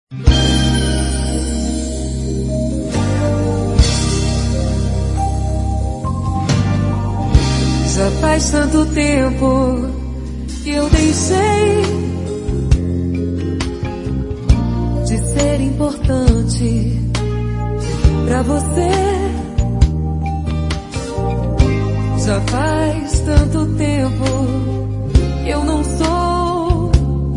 Já faz tanto tempo que eu deixei de ser importante pra você. Já faz tanto tempo que eu não sou,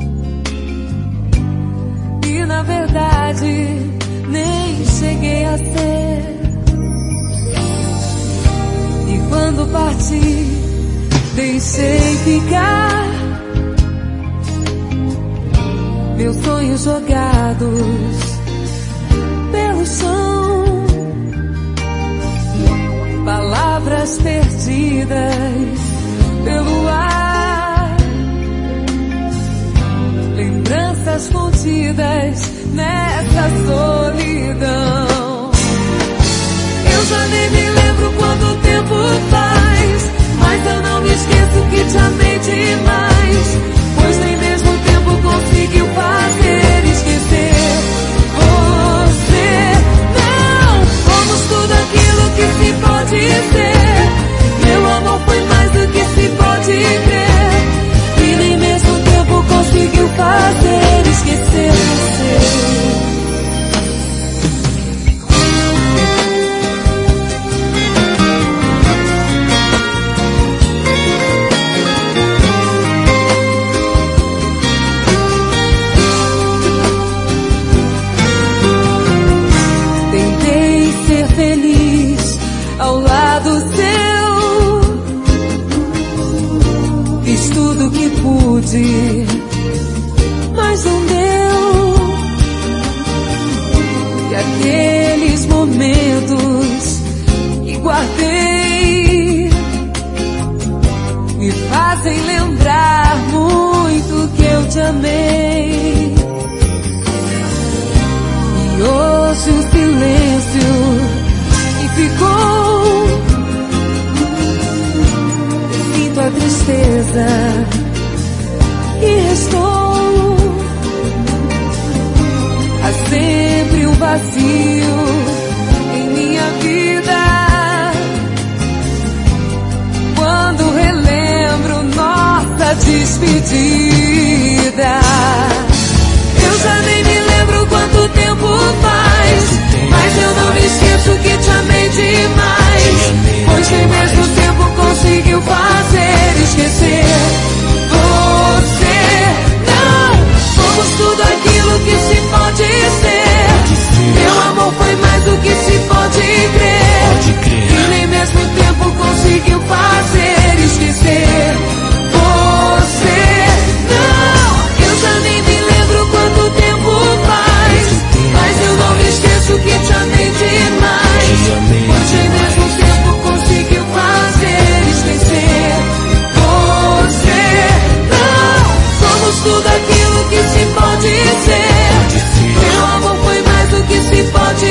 e na verdade nem cheguei a ser. E quando parti, deixei ficar meus sonhos jogados pelo chão, palavras perdidas pelo ar, lembranças contidas nessa solidão. Eu já nem me lembro quanto tempo faz, mas eu não me esqueço que te amei demais, pois nem mesmo o tempo conseguiu fazer esquecer você. Não fomos tudo aquilo que se pode ser, meu amor foi mais do que se pode crer, e nem mesmo o tempo conseguiu fazer esquecer você. Mas não deu. E aqueles momentos que guardei me fazem lembrar muito que eu te amei. E hoje o silêncio que ficou, eu sinto a tristeza e restou. Há sempre um vazio em minha vida quando relembro nossa despedida. Eu já nem me lembro quanto tempo faz, mas eu não me esqueço que te amei demais, pois nem mesmo o tempo conseguiu fazer esquecer você. Não fomos tudo aquilo que se pode ser, meu amor foi mais do que se pode crer, e nem mesmo o tempo conseguiu fazer esquecer você. Não, eu já nem me lembro quanto tempo faz, mas eu não me esqueço que te amei demais, pois nem mesmo o tempo conseguiu fazer esquecer você. Tudo aquilo que se pode ser, meu amor foi mais do que se pode